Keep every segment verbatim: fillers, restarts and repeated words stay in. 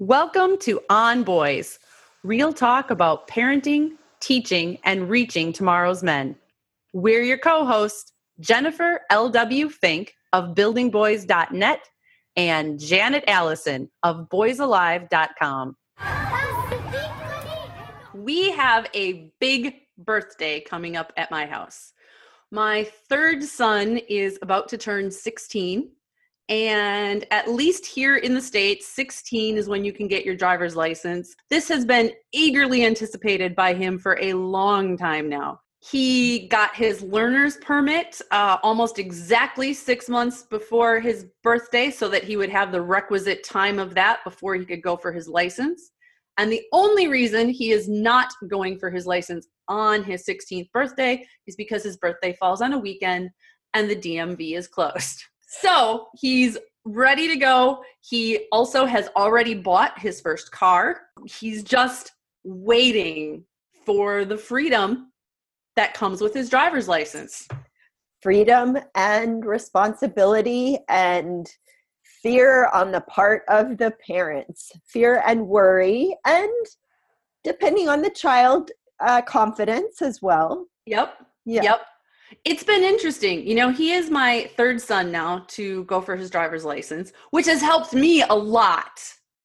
Welcome to On Boys, real talk about parenting, teaching, and reaching tomorrow's men. We're your co-hosts, Jennifer L W. Fink of building boys dot net and Janet Allison of boys alive dot com. We have a big birthday coming up at my house. My third son is about to turn sixteen. And at least here in the States, sixteen is when you can get your driver's license. This has been eagerly anticipated by him for a long time now. He got his learner's permit uh, almost exactly six months before his birthday so that he would have the requisite time of that before he could go for his license. And the only reason he is not going for his license on his sixteenth birthday is because his birthday falls on a weekend and the D M V is closed. So he's ready to go. He also has already bought his first car. He's just waiting for the freedom that comes with his driver's license. Freedom and responsibility and fear on the part of the parents. Fear and worry, and depending on the child, uh, confidence as well. Yep. Yeah. Yep. It's been interesting. You know, he is my third son now to go for his driver's license, which has helped me a lot.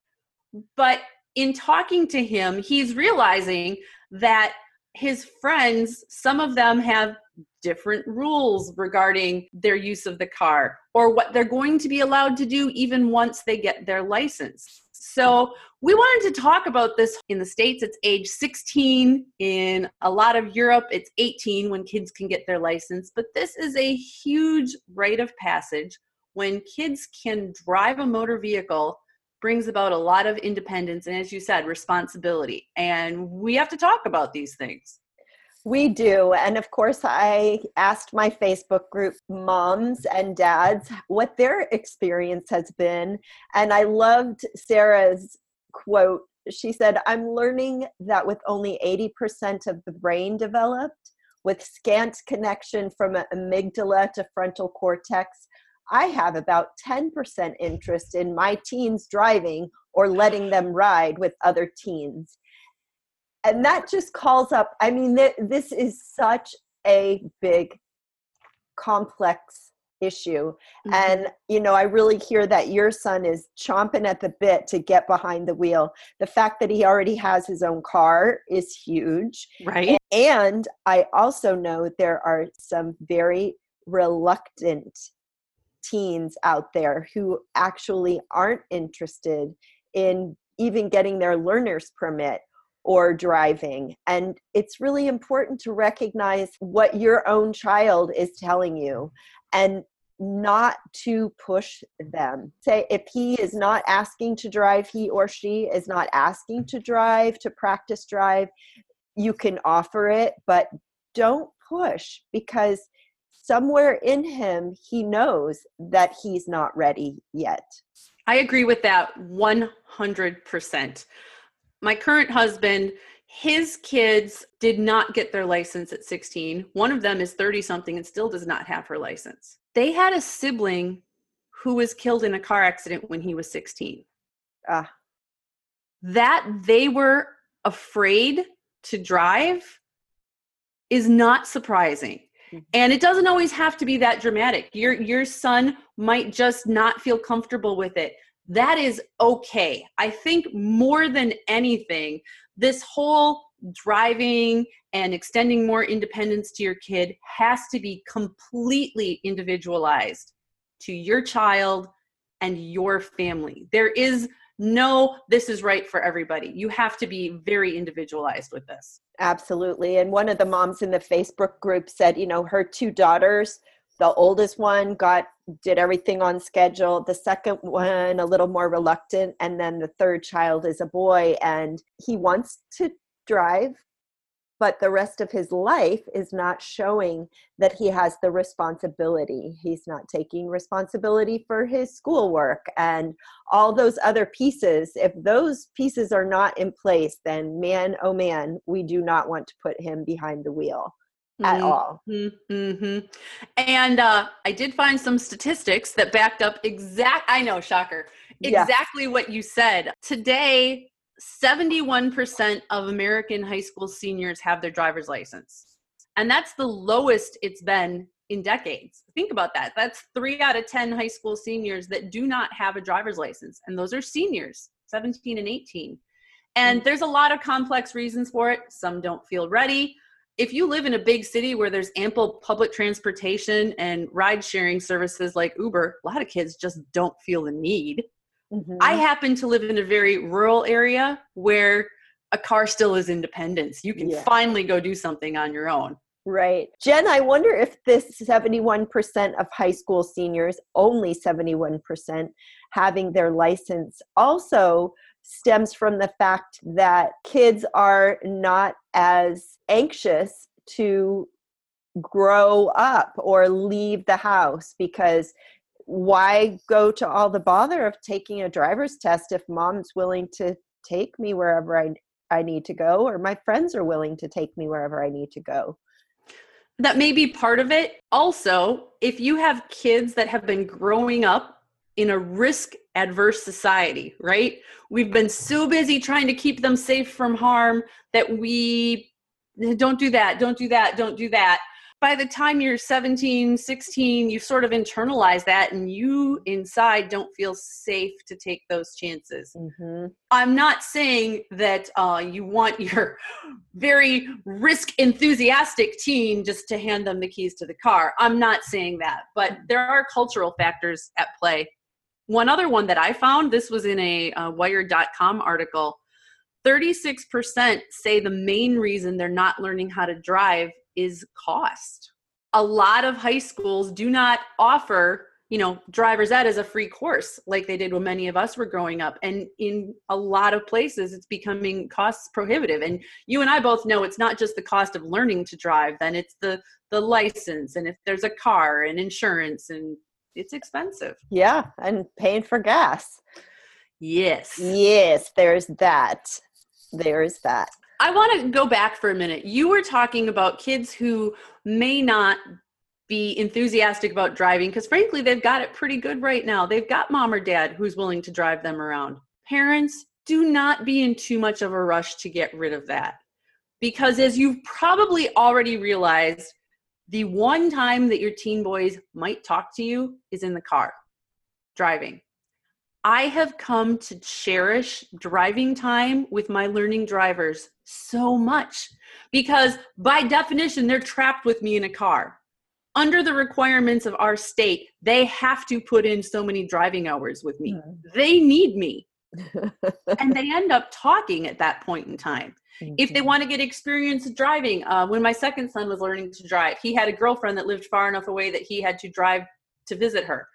But in talking to him, he's realizing that his friends, some of them have different rules regarding their use of the car or what they're going to be allowed to do even once they get their license. So we wanted to talk about this. In the States, it's age sixteen. In a lot of Europe, it's eighteen when kids can get their license. But this is a huge rite of passage. When kids can drive a motor vehicle, brings about a lot of independence and, as you said, responsibility. And we have to talk about these things. We do. And of course, I asked my Facebook group moms and dads what their experience has been. And I loved Sarah's quote. She said, "I'm learning that with only eighty percent of the brain developed, with scant connection from amygdala to frontal cortex, I have about ten percent interest in my teens driving or letting them ride with other teens." And that just calls up, I mean, th- this is such a big, complex issue. Mm-hmm. And, you know, I really hear that your son is chomping at the bit to get behind the wheel. The fact that he already has his own car is huge. Right. And I also know there are some very reluctant teens out there who actually aren't interested in even getting their learner's permit or driving. And it's really important to recognize what your own child is telling you and not to push them. Say, if he is not asking to drive, he or she is not asking to drive, to practice drive, you can offer it, but don't push, because somewhere in him, he knows that he's not ready yet. I agree with that one hundred percent. My current husband, his kids did not get their license at sixteen. One of them is thirty-something and still does not have her license. They had a sibling who was killed in a car accident when he was sixteen. Ah. That they were afraid to drive is not surprising. Mm-hmm. And it doesn't always have to be that dramatic. Your, your son might just not feel comfortable with it. That is okay. I think more than anything, this whole driving and extending more independence to your kid has to be completely individualized to your child and your family. There is no, this is right for everybody. You have to be very individualized with this. Absolutely. And one of the moms in the Facebook group said, you know, her two daughters, the oldest one got did everything on schedule. The second one, a little more reluctant. And then the third child is a boy, and he wants to drive, but the rest of his life is not showing that he has the responsibility. He's not taking responsibility for his schoolwork and all those other pieces. If those pieces are not in place, then man, oh man, we do not want to put him behind the wheel. at all. Mm-hmm. And uh, I did find some statistics that backed up exact, I know, shocker, Yes. exactly what you said. Today, seventy-one percent of American high school seniors have their driver's license. And that's the lowest it's been in decades. Think about that. That's three out of ten high school seniors that do not have a driver's license. And those are seniors, seventeen and eighteen. And there's a lot of complex reasons for it. Some don't feel ready. If you live in a big city where there's ample public transportation and ride sharing services like Uber, a lot of kids just don't feel the need. Mm-hmm. I happen to live in a very rural area where a car still is independence. You can yeah. finally go do something on your own. Right. Jen, I wonder if this seventy-one percent of high school seniors, only seventy-one percent having their license, also stems from the fact that kids are not as anxious to grow up or leave the house, because why go to all the bother of taking a driver's test if mom's willing to take me wherever I, I need to go, or my friends are willing to take me wherever I need to go? That may be part of it. Also, if you have kids that have been growing up in a risk-adverse society, right? We've been so busy trying to keep them safe from harm that we don't do that, don't do that, don't do that. By the time you're seventeen, sixteen, you've sort of internalized that, and you inside don't feel safe to take those chances. Mm-hmm. I'm not saying that uh, you want your very risk enthusiastic teen just to hand them the keys to the car. I'm not saying that, but there are cultural factors at play. One other one that I found, this was in a uh, wired dot com article, thirty-six percent say the main reason they're not learning how to drive is cost. A lot of high schools do not offer, you know, driver's ed as a free course like they did when many of us were growing up. And in a lot of places, it's becoming cost prohibitive. And you and I both know it's not just the cost of learning to drive, then it's the the license, and if there's a car and insurance, and it's expensive. Yeah, and paying for gas. Yes. Yes, there's that. There's that. I want to go back for a minute. You were talking about kids who may not be enthusiastic about driving because, frankly, they've got it pretty good right now. They've got mom or dad who's willing to drive them around. Parents, do not be in too much of a rush to get rid of that. Because as you've probably already realized, the one time that your teen boys might talk to you is in the car, driving. I have come to cherish driving time with my learning drivers so much because by definition, they're trapped with me in a car. Under the requirements of our state, they have to put in so many driving hours with me. Mm. They need me. And they end up talking at that point in time. Mm-hmm. If they want to get experience driving, uh, when my second son was learning to drive, he had a girlfriend that lived far enough away that he had to drive to visit her.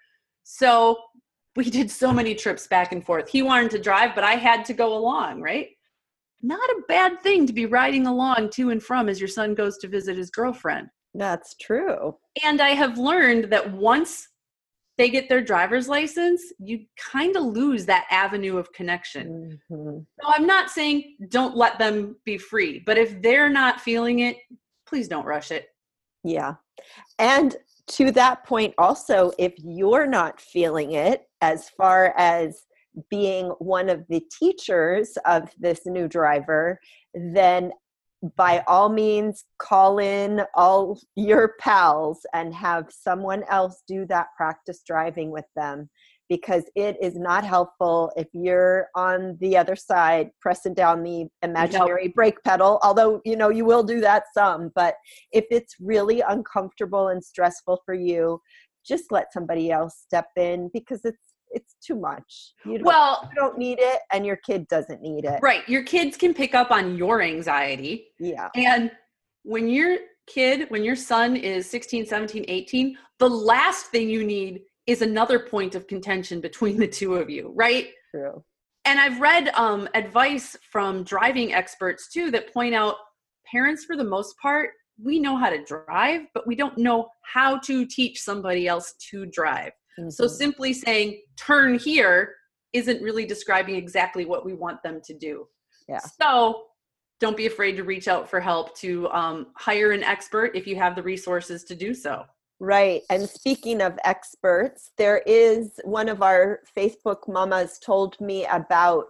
So we did so many trips back and forth. He wanted to drive, but I had to go along, right? Not a bad thing to be riding along to and from as your son goes to visit his girlfriend. That's true. And I have learned that once they get their driver's license, you kind of lose that avenue of connection. Mm-hmm. So I'm not saying don't let them be free, but if they're not feeling it, please don't rush it. Yeah. And to that point also, if you're not feeling it, as far as being one of the teachers of this new driver, then by all means, call in all your pals and have someone else do that practice driving with them, because it is not helpful if you're on the other side pressing down the imaginary nope. brake pedal, although, you know, you will do that some. But if it's really uncomfortable and stressful for you, just let somebody else step in, because it's it's too much. You don't, well, you don't need it, and your kid doesn't need it. Right. Your kids can pick up on your anxiety. Yeah. And when your kid, when your son is sixteen, seventeen, eighteen, the last thing you need is another point of contention between the two of you, right? True. And I've read um, advice from driving experts too that point out parents, for the most part, we know how to drive, but we don't know how to teach somebody else to drive. Mm-hmm. So simply saying, turn here, isn't really describing exactly what we want them to do. Yeah. So don't be afraid to reach out for help, to um, hire an expert if you have the resources to do so. Right. And speaking of experts, there is one of our Facebook mamas told me about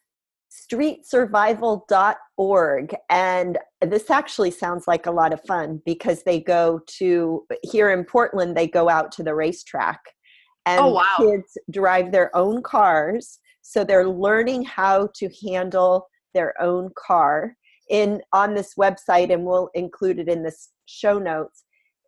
street survival dot org. And this actually sounds like a lot of fun because they go to, here in Portland, they go out to the racetrack and Oh, wow. kids drive their own cars. So they're learning how to handle their own car. In on this website, and we'll include it in this show notes,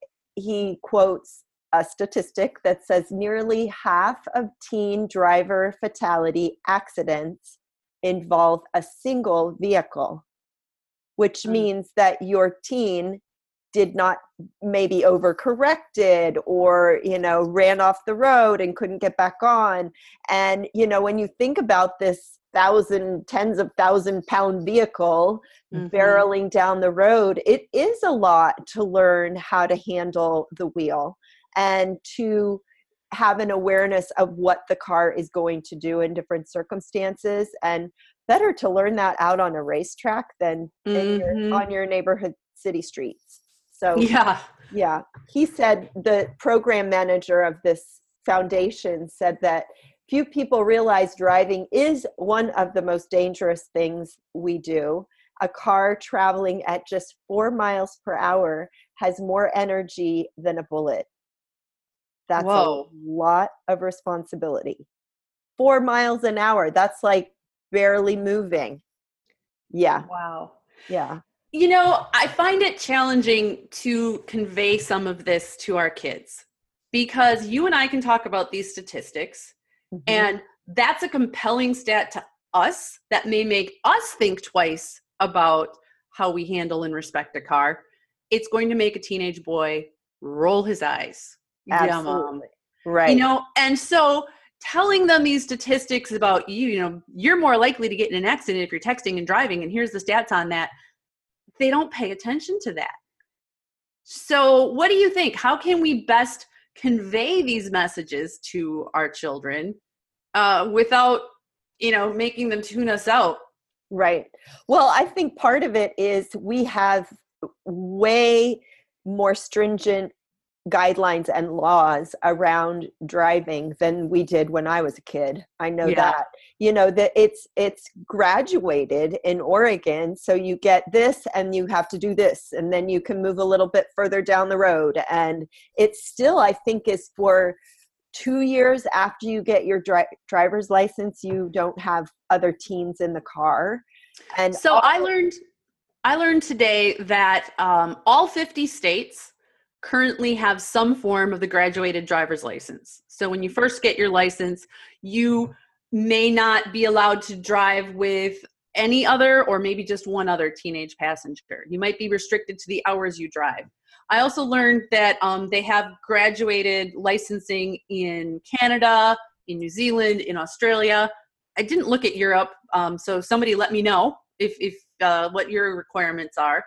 he quotes a statistic that says nearly half of teen driver fatality accidents involve a single vehicle, which Mm. means that your teen did not maybe overcorrected or, you know, ran off the road and couldn't get back on. And, you know, when you think about this thousand, tens of thousand pound vehicle Mhm. barreling down the road, it is a lot to learn how to handle the wheel and to have an awareness of what the car is going to do in different circumstances. And better to learn that out on a racetrack than in your, Mhm. on your neighborhood city streets. So Yeah. yeah, he said, the program manager of this foundation said that few people realize driving is one of the most dangerous things we do. A car traveling at just four miles per hour has more energy than a bullet. That's Whoa. a lot of responsibility. Four miles an hour, that's like barely moving. Yeah, Wow. yeah. You know, I find it challenging to convey some of this to our kids because you and I can talk about these statistics, Mhm. and that's a compelling stat to us that may make us think twice about how we handle and respect a car. It's going to make a teenage boy roll his eyes. Yeah, mom. Absolutely. Right. You know, and so telling them these statistics about you, you know, you're more likely to get in an accident if you're texting and driving, and here's the stats on that. They don't pay attention to that. So what do you think? How can we best convey these messages to our children uh, without, you know, making them tune us out? Right. Well, I think part of it is we have way more stringent guidelines and laws around driving than we did when I was a kid. I know Yeah. that, you know, that it's it's graduated in Oregon. So you get this and you have to do this, and then you can move a little bit further down the road. And it still, I think, is for two years after you get your dri- driver's license, you don't have other teens in the car. And So all- I learned I learned today that um, all fifty states currently have some form of the graduated driver's license. So when you first get your license, you may not be allowed to drive with any other or maybe just one other teenage passenger. You might be restricted to the hours you drive. I also learned that um, they have graduated licensing in Canada, in New Zealand, in Australia. I didn't look at Europe, um, so somebody let me know if, if uh, what your requirements are.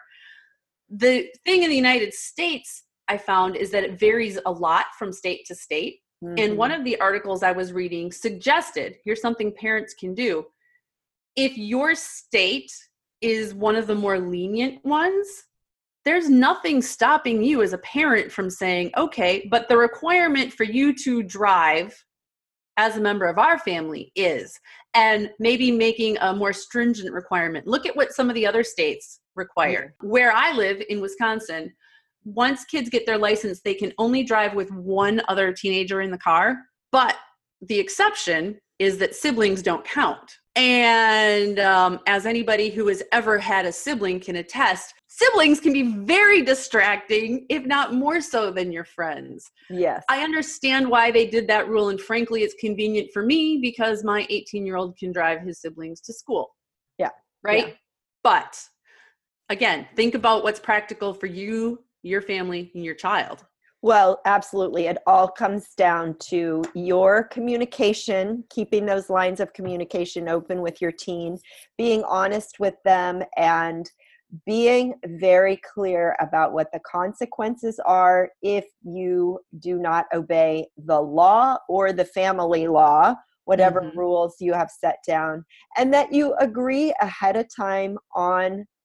The thing in the United States I found is that it varies a lot from state to state. Mhm. And one of the articles I was reading suggested, here's something parents can do. If your state is one of the more lenient ones, there's nothing stopping you as a parent from saying, okay, but the requirement for you to drive as a member of our family is, and maybe making a more stringent requirement. Look at what some of the other states require. Yeah. Where I live in Wisconsin, once kids get their license, they can only drive with one other teenager in the car, but the exception is that siblings don't count. And um, as anybody who has ever had a sibling can attest, siblings can be very distracting, if not more so than your friends. Yes. I understand why they did that rule, and frankly, it's convenient for me because my eighteen-year-old can drive his siblings to school. Yeah. Right? Yeah. But again, think about what's practical for you, your family, and your child. Well, absolutely. It all comes down to your communication, keeping those lines of communication open with your teen, being honest with them, and being very clear about what the consequences are if you do not obey the law or the family law, whatever Mhm. rules you have set down, and that you agree ahead of time on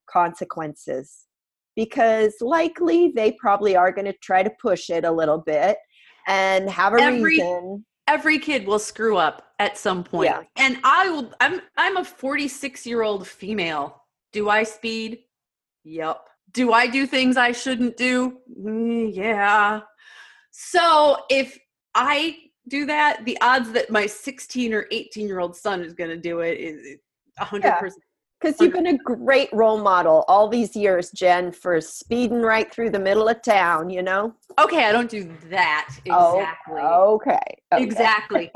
consequences, because likely they probably are going to try to push it a little bit and have a Every reason. every kid will screw up at some point. Yeah. And I will I'm I'm a forty-six-year-old female. Do I speed? Yep. Do I do things I shouldn't do? Mm, yeah. So if I do that, the odds that my sixteen or eighteen-year-old son is going to do it is one hundred percent. Because you've been a great role model all these years, Jen, for speeding right through the middle of town, you know? Okay, I don't do that exactly. Oh, okay. okay. Exactly.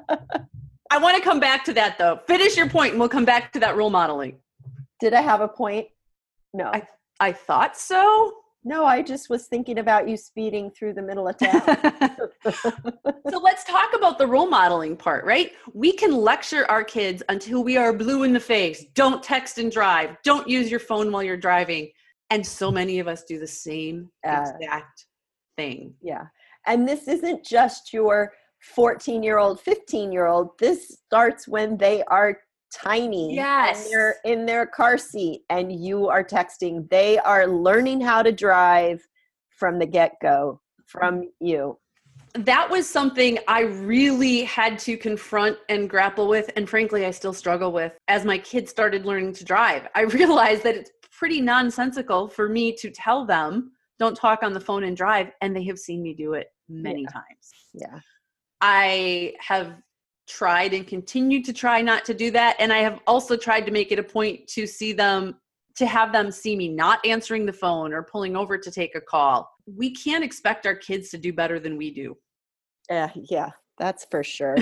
I want to come back to that, though. Finish your point, and we'll come back to that role modeling. Did I have a point? No. I, I thought so. No, I just was thinking about you speeding through the middle of town. So let's talk about the role modeling part, right? We can lecture our kids until we are blue in the face. Don't text and drive. Don't use your phone while you're driving. And so many of us do the same Uh, exact thing. Yeah. And this isn't just your fourteen-year-old, fifteen-year-old. This starts when they are tiny. Yes. And they're in their car seat and you are texting. They are learning how to drive from the get-go from you. That was something I really had to confront and grapple with. And frankly, I still struggle with as my kids started learning to drive. I realized that it's pretty nonsensical for me to tell them, don't talk on the phone and drive. And they have seen me do it many Yeah. times. Yeah. I have tried and continue to try not to do that. And I have also tried to make it a point to see them, to have them see me not answering the phone or pulling over to take a call. We can't expect our kids to do better than we do. Uh, yeah, that's for sure.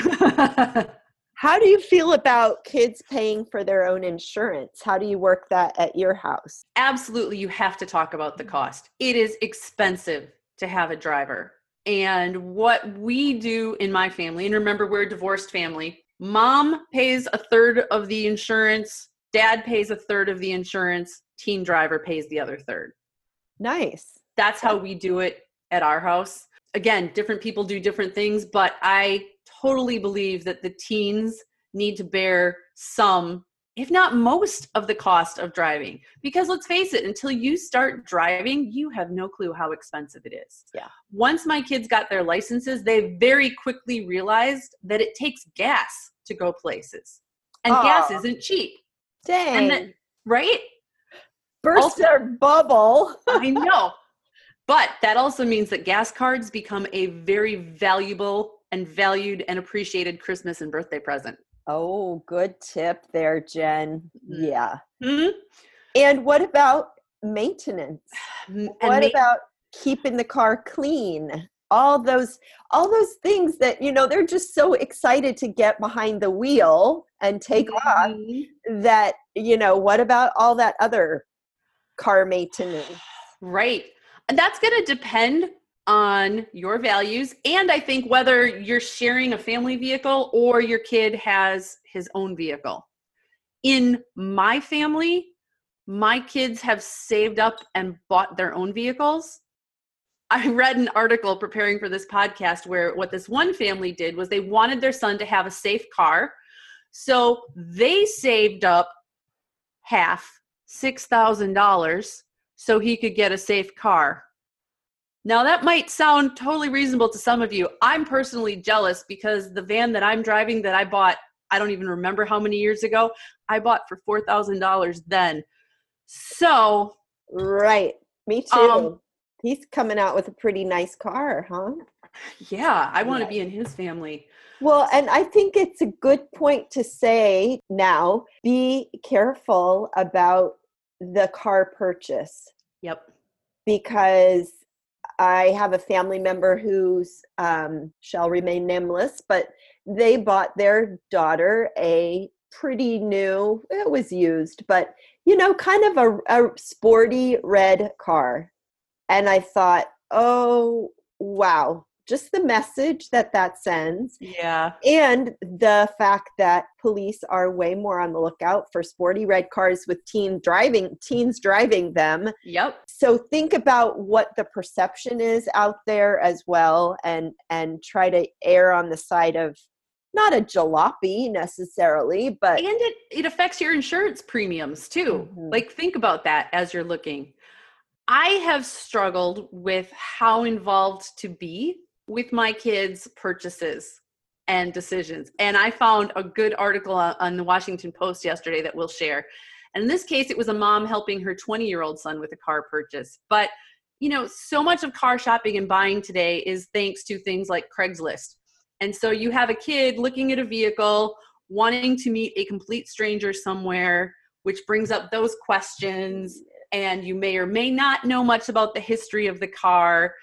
How do you feel about kids paying for their own insurance? How do you work that at your house? Absolutely, you have to talk about the cost. It is expensive to have a driver. And what we do in my family, and remember, we're a divorced family, mom pays a third of the insurance, dad pays a third of the insurance, teen driver pays the other third. Nice. That's how we do it at our house. Again, different people do different things, but I totally believe that the teens need to bear some, if not most, of the cost of driving. Because let's face it, until you start driving, you have no clue how expensive it is. Yeah. Once my kids got their licenses, they very quickly realized that it takes gas to go places. And Oh. gas isn't cheap. Dang. And that, right? Burst Also- their bubble. I know. But that also means that gas cards become a very valuable and valued and appreciated Christmas and birthday present. Oh, good tip there, Jen. Mhm. Yeah. Hmm? And what about maintenance? And What ma- about keeping the car clean? All those, all those things that, you know, they're just so excited to get behind the wheel and take off Mhm. that, you know, what about all that other car maintenance? Right. And that's going to depend on your values. And I think whether you're sharing a family vehicle or your kid has his own vehicle. In my family, my kids have saved up and bought their own vehicles. I read an article preparing for this podcast where what this one family did was they wanted their son to have a safe car. So they saved up half, six thousand dollars, so he could get a safe car. Now that might sound totally reasonable to some of you. I'm personally jealous because the van that I'm driving that I bought, I don't even remember how many years ago, I bought for four thousand dollars then. So, Right. Me too. Um, He's coming out with a pretty nice car, huh? yeah, I want to Yeah. be in his family. Well, and I think it's a good point to say now, be careful about the car purchase, Yep. because I have a family member who's um, shall remain nameless, but they bought their daughter a pretty new, it was used, but, you know, kind of a, a sporty red car. And I thought, oh, wow, just the message that that sends. Yeah. And the fact that police are way more on the lookout for sporty red cars with teen driving, teens driving them. Yep. So think about what the perception is out there as well, and and try to err on the side of not a jalopy necessarily, but. And it, it affects your insurance premiums too. Mm-hmm. Like, think about that as you're looking. I have struggled with how involved to be with my kids' purchases and decisions. And I found a good article on the Washington Post yesterday that we'll share. And in this case, it was a mom helping her twenty-year-old son with a car purchase. But, you know, so much of car shopping and buying today is thanks to things like Craigslist. And so you have a kid looking at a vehicle, wanting to meet a complete stranger somewhere, which brings up those questions. And you may or may not know much about the history of the car.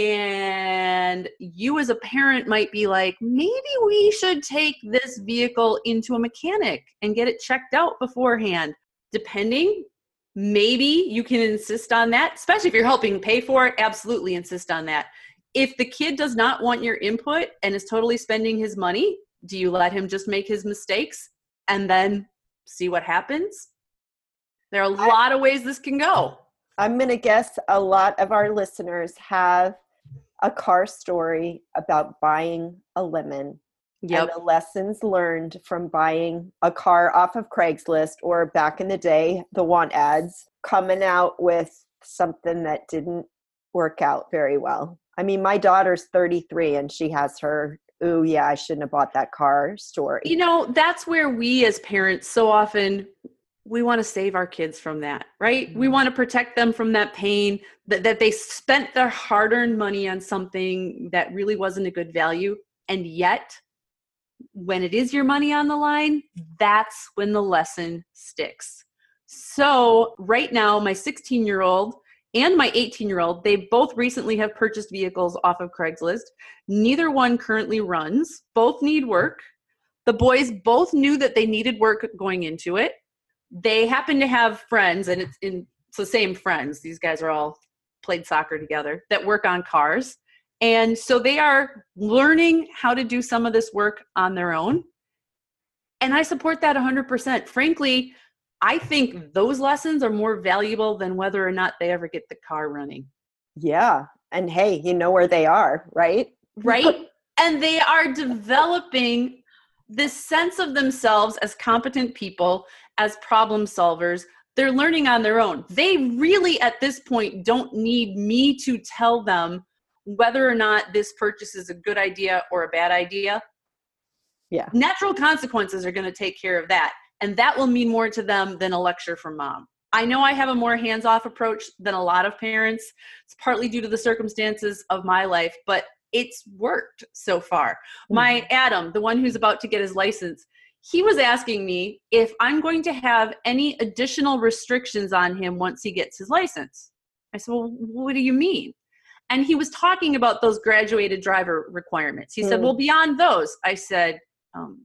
And you as a parent might be like, maybe we should take this vehicle into a mechanic and get it checked out beforehand. Depending, maybe you can insist on that, especially if you're helping pay for it. Absolutely insist on that. If the kid does not want your input and is totally spending his money, do you let him just make his mistakes and then see what happens? There are a lot of ways this can go. I'm going to guess a lot of our listeners have a car story about buying a lemon. Yep. And the lessons learned from buying a car off of Craigslist, or back in the day, the want ads, coming out with something that didn't work out very well. I mean, my daughter's thirty-three and she has her, ooh, yeah, I shouldn't have bought that car story. You know, that's where we as parents so often, we want to save our kids from that, right? Mm-hmm. We want to protect them from that pain, that, that they spent their hard-earned money on something that really wasn't a good value. And yet, when it is your money on the line, that's when the lesson sticks. So right now, my sixteen-year-old and my eighteen-year-old, they both recently have purchased vehicles off of Craigslist. Neither one currently runs. Both need work. The boys both knew that they needed work going into it. They happen to have friends, and it's, in, it's the same friends. These guys are all played soccer together that work on cars. And so they are learning how to do some of this work on their own. And I support that one hundred percent. Frankly, I think those lessons are more valuable than whether or not they ever get the car running. Yeah. And hey, you know where they are, right? Right. And they are developing this sense of themselves as competent people, as problem solvers. They're learning on their own. They really, at this point, don't need me to tell them whether or not this purchase is a good idea or a bad idea. Yeah. Natural consequences are going to take care of that. And that will mean more to them than a lecture from mom. I know I have a more hands-off approach than a lot of parents. It's partly due to the circumstances of my life, but it's worked so far. Mm-hmm. My Adam, the one who's about to get his license, he was asking me if I'm going to have any additional restrictions on him once he gets his license. I said, well, what do you mean? And he was talking about those graduated driver requirements. He mm. said, well, beyond those. I said, um,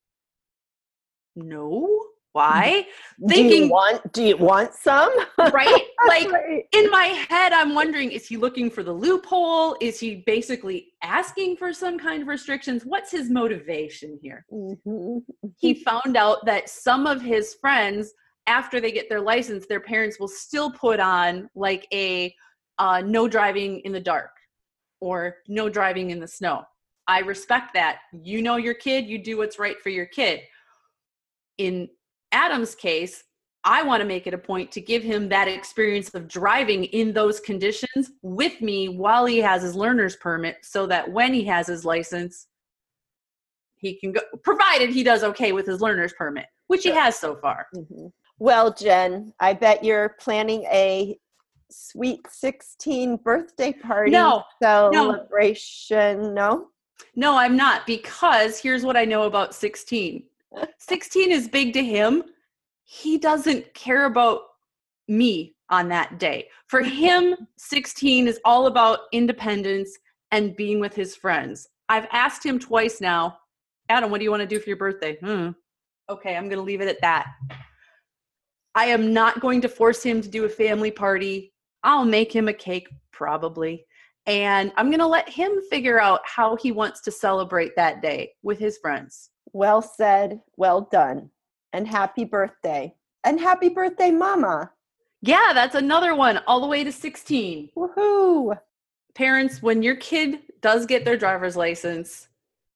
no. Why? Do Thinking, you want, do you want some? Right? Like right. In my head, I'm wondering, is he looking for the loophole? Is he basically asking for some kind of restrictions? What's his motivation here? Mm-hmm. He found out that some of his friends, after they get their license, their parents will still put on like a uh, no driving in the dark or no driving in the snow. I respect that. You know your kid, you do what's right for your kid. In Adam's case, I want to make it a point to give him that experience of driving in those conditions with me while he has his learner's permit, so that when he has his license, he can go, provided he does okay with his learner's permit, which he has so far. Mm-hmm. Well, Jen, I bet you're planning a sweet sixteen birthday party no, celebration. No. no? No, I'm not, because here's what I know about sixteen. sixteen is big to him. He doesn't care about me on that day. For him, sixteen is all about independence and being with his friends. I've asked him twice now, Adam, what do you want to do for your birthday? Hmm. Okay, I'm going to leave it at that. I am not going to force him to do a family party. I'll make him a cake, probably. And I'm going to let him figure out how he wants to celebrate that day with his friends. Well said. Well done. And happy birthday. And happy birthday, Mama. Yeah, that's another one, all the way to sixteen. Woohoo. Parents, when your kid does get their driver's license,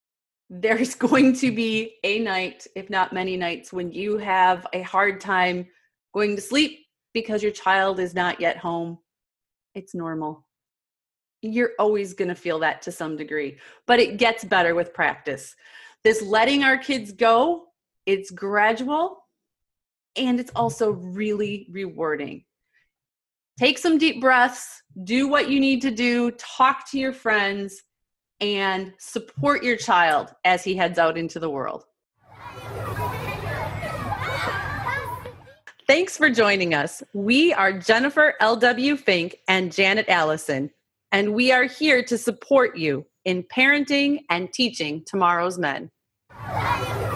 there's going to be a night, if not many nights, when you have a hard time going to sleep because your child is not yet home. It's normal. You're always going to feel that to some degree, but it gets better with practice. This letting our kids go, it's gradual, and it's also really rewarding. Take some deep breaths, do what you need to do, talk to your friends, and support your child as he heads out into the world. Thanks for joining us. We are Jennifer L W. Fink and Janet Allison, and we are here to support you in parenting and teaching tomorrow's men.